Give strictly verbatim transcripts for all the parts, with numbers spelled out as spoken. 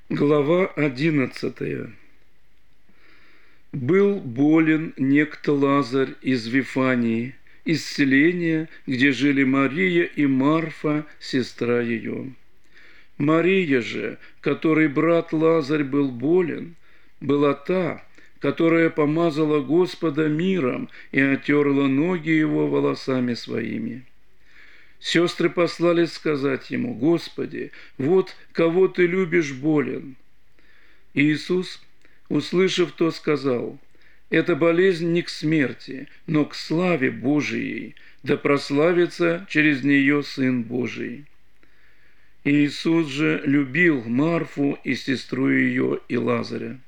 Глава одиннадцатая. Был болен некто Лазарь из Вифании, из селения, где жили Мария и Марфа, сестра ее. Мария же, которой брат Лазарь был болен, была та, которая помазала Господа миром и отерла ноги его волосами своими. Сестры послали сказать ему: «Господи, вот кого ты любишь болен». Иисус, услышав то, сказал: «Эта болезнь не к смерти, но к славе Божией, да прославится через нее Сын Божий». Иисус же любил Марфу и сестру ее и Лазаря.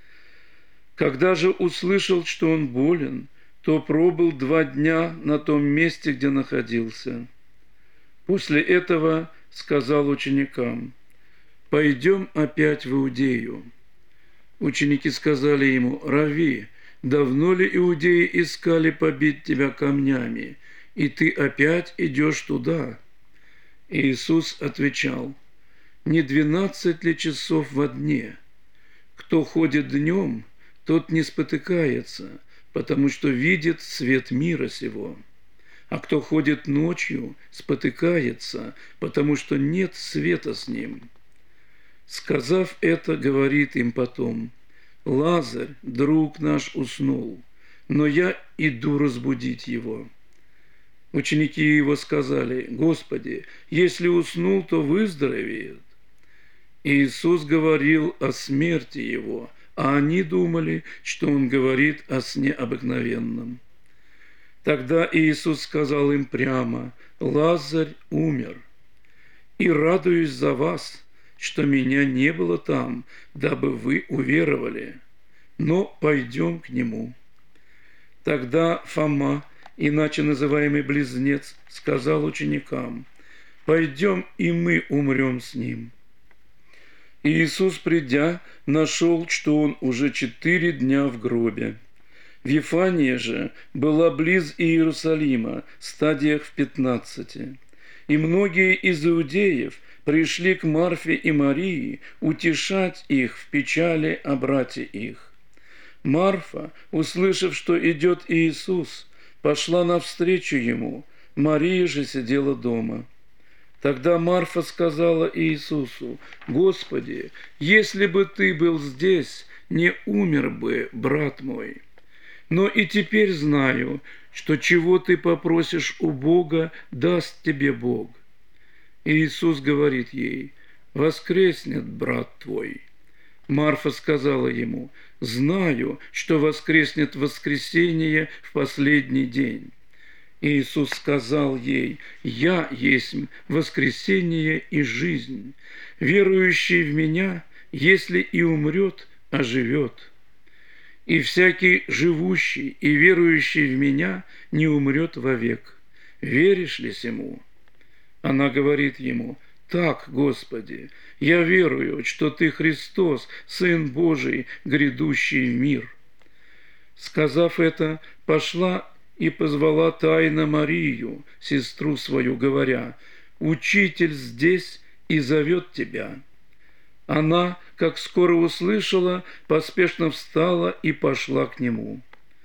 Когда же услышал, что он болен, то пробыл два дня на том месте, где находился. После этого сказал ученикам: «Пойдем опять в Иудею». Ученики сказали ему: «Рави, давно ли иудеи искали побить тебя камнями, и ты опять идешь туда?» Иисус отвечал: «Не двенадцать ли часов во дне? Кто ходит днем, тот не спотыкается, потому что видит свет мира сего. А кто ходит ночью, спотыкается, потому что нет света с ним». Сказав это, говорит им потом: «Лазарь, друг наш, уснул, но я иду разбудить его». Ученики его сказали: «Господи, если уснул, то выздоровеет». Иисус говорил о смерти его, а они думали, что он говорит о сне обыкновенном. Тогда Иисус сказал им прямо: «Лазарь умер, и радуюсь за вас, что меня не было там, дабы вы уверовали, но пойдем к нему». Тогда Фома, иначе называемый Близнец, сказал ученикам: «Пойдем, и мы умрем с ним». Иисус, придя, нашел, что он уже четыре дня в гробе. Вифания же была близ Иерусалима, стадиях в пятнадцати. И многие из иудеев пришли к Марфе и Марии утешать их в печали о брате их. Марфа, услышав, что идет Иисус, пошла навстречу ему, Мария же сидела дома. Тогда Марфа сказала Иисусу: «Господи, если бы ты был здесь, не умер бы брат мой. Но и теперь знаю, что чего ты попросишь у Бога, даст тебе Бог». Иисус говорит ей: «Воскреснет брат твой». Марфа сказала ему: «Знаю, что воскреснет в воскресение в последний день». Иисус сказал ей: «Я есть воскресение и жизнь. Верующий в Меня, если и умрет, оживет. И всякий живущий и верующий в Меня не умрет вовек. Веришь ли сему?» Она говорит ему: «Так, Господи, я верую, что Ты Христос, Сын Божий, грядущий в мир». Сказав это, пошла и позвала тайно Марию, сестру свою, говоря: «Учитель здесь и зовет тебя». Она, как скоро услышала, поспешно встала и пошла к нему.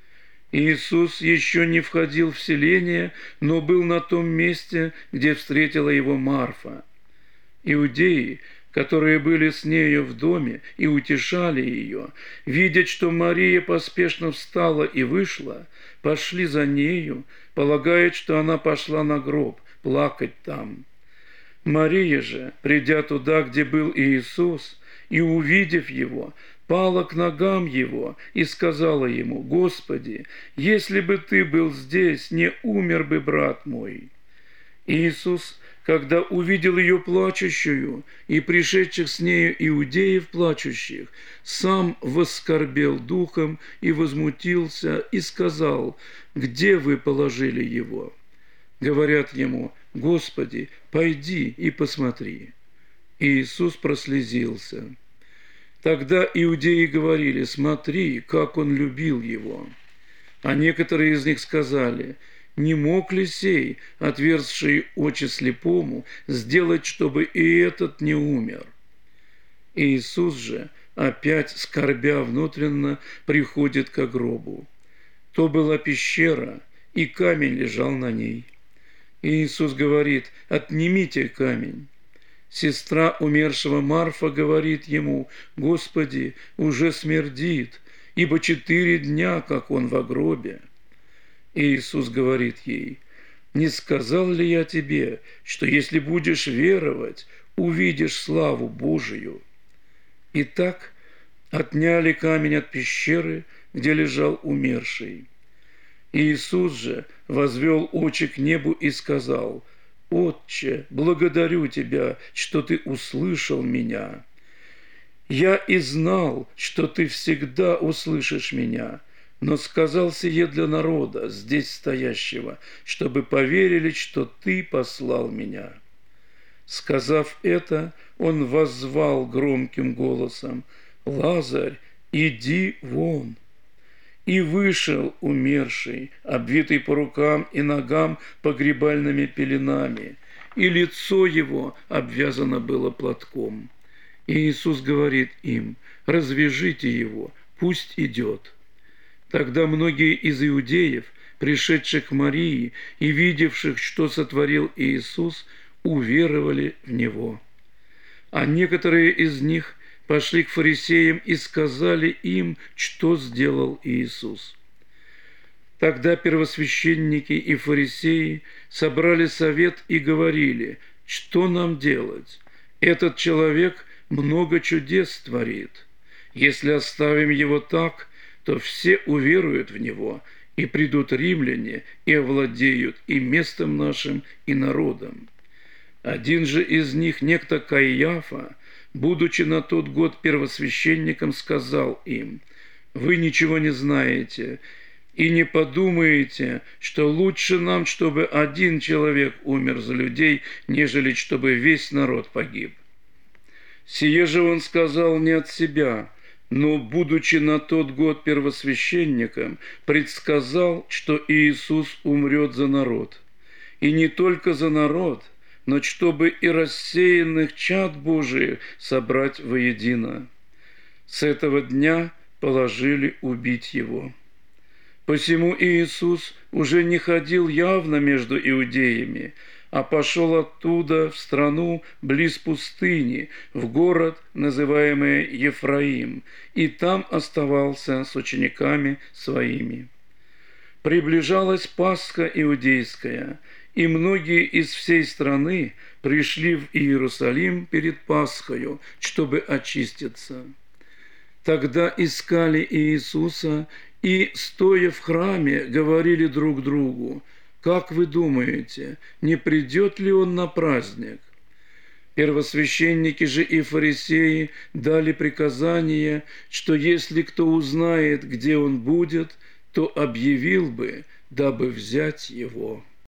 Иисус еще не входил в селение, но был на том месте, где встретила его Марфа. Иудеи, которые были с нею в доме и утешали ее, видя, что Мария поспешно встала и вышла, пошли за нею, полагая, что она пошла на гроб плакать там. Мария же, придя туда, где был Иисус, и увидев его, пала к ногам его и сказала ему: «Господи, если бы ты был здесь, не умер бы брат мой». Иисус, когда увидел ее плачущую и пришедших с нею иудеев плачущих, сам воскорбел духом и возмутился и сказал: «Где вы положили его?» Говорят ему: «Господи, пойди и посмотри». Иисус прослезился. Тогда иудеи говорили: «Смотри, как он любил его». А некоторые из них сказали: «Не мог ли сей, отверзший очи слепому, сделать, чтобы и этот не умер?» Иисус же, опять скорбя внутренно, приходит к гробу. То была пещера, и камень лежал на ней. И Иисус говорит: «Отнимите камень». Сестра умершего Марфа говорит ему: «Господи, уже смердит, ибо четыре дня, как он во гробе». И Иисус говорит ей: «Не сказал ли я тебе, что если будешь веровать, увидишь славу Божию?» Итак, отняли камень от пещеры, где лежал умерший. Иисус же возвел очи к небу и сказал: «Отче, благодарю Тебя, что Ты услышал меня. Я и знал, что Ты всегда услышишь меня, но сказал сие для народа, здесь стоящего, чтобы поверили, что Ты послал меня». Сказав это, Он воззвал громким голосом: «Лазарь, иди вон!» И вышел умерший, обвитый по рукам и ногам погребальными пеленами, и лицо его обвязано было платком. И Иисус говорит им: «Развяжите его, пусть идет». Тогда многие из иудеев, пришедших к Марии и видевших, что сотворил Иисус, уверовали в Него. А некоторые из них пошли к фарисеям и сказали им, что сделал Иисус. Тогда первосвященники и фарисеи собрали совет и говорили: «Что нам делать? Этот человек много чудес творит. Если оставим его так, то все уверуют в него, и придут римляне и овладеют и местом нашим, и народом». Один же из них, некто Каиафа, будучи на тот год первосвященником, сказал им: «Вы ничего не знаете и не подумаете, что лучше нам, чтобы один человек умер за людей, нежели чтобы весь народ погиб». Сие же он сказал не от себя, но, будучи на тот год первосвященником, предсказал, что Иисус умрет за народ. И не только за народ, но чтобы и рассеянных чад Божиих собрать воедино. С этого дня положили убить его. Посему Иисус уже не ходил явно между иудеями, а пошел оттуда в страну близ пустыни, в город, называемый Ефраим, и там оставался с учениками своими. Приближалась Пасха иудейская, и многие из всей страны пришли в Иерусалим перед Пасхою, чтобы очиститься. Тогда искали Иисуса и, стоя в храме, говорили друг другу: «Как вы думаете, не придет ли Он на праздник?» Первосвященники же и фарисеи дали приказание, что если кто узнает, где Он будет, то объявил бы, дабы взять Его.